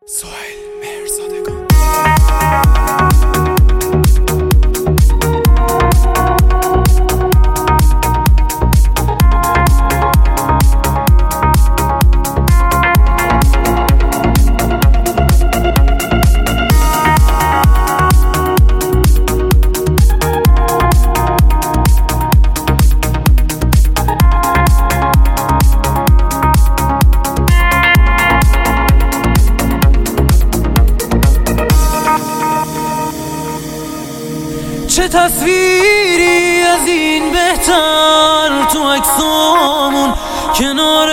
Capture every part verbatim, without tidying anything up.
سهیل مهرزادگان. چه تصویری از این بهتر تو عکسامون کنار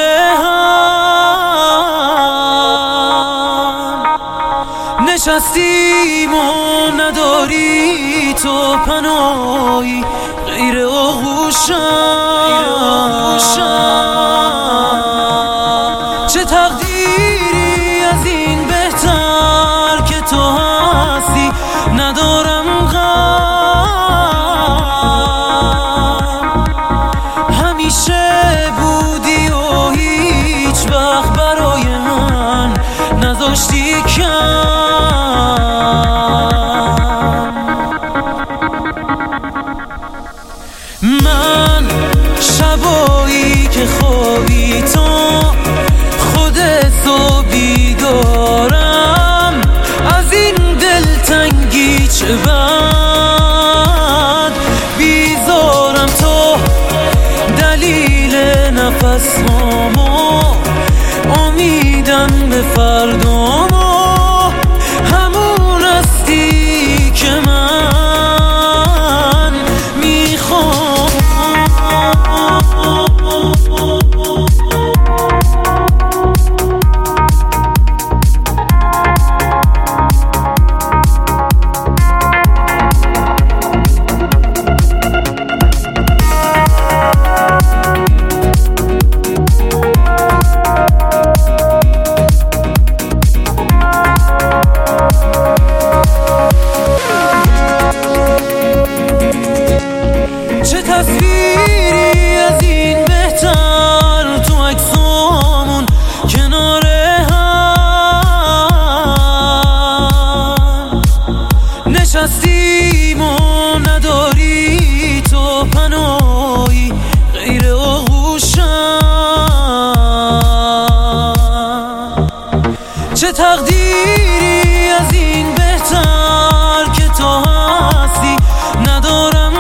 هم نشستیم و نداری تو پناهی غیر آغوشم. چه تقدیری از این بهتر که تو هستی ندارم بودی و هیچ وقت برای من نذاشتی کم. من شبایی که خوابی تو خودتو بیدارم از این دلتنگی چه بد بیزارم تو دلیل نفس هامو امیدم به فردامو همون هستی که من میخوام. تصویری از این بهتر تو عکسامون کنار هم نشستیم و نداری تو پناهی غیر آغوشم. چه تقدیری از این بهتر که تو هستی ندارم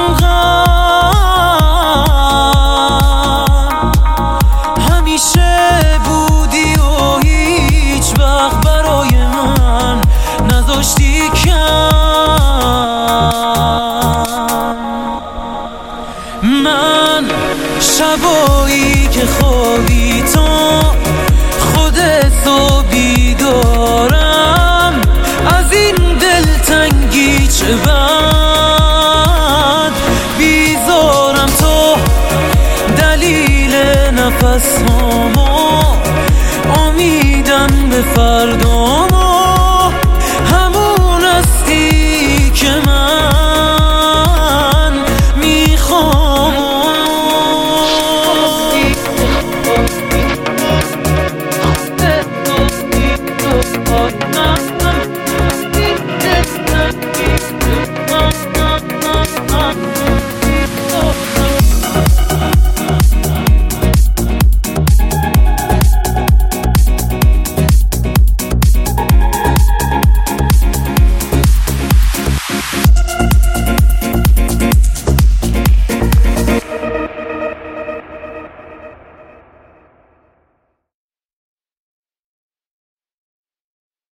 بودی و هیچ وقت برای من نذاشتی کم. من شبایی که خوابی تو خودتو بیدارم از این دلتنگی چه بد بیزارم تو دلیل نفس هامو امیدم به فردا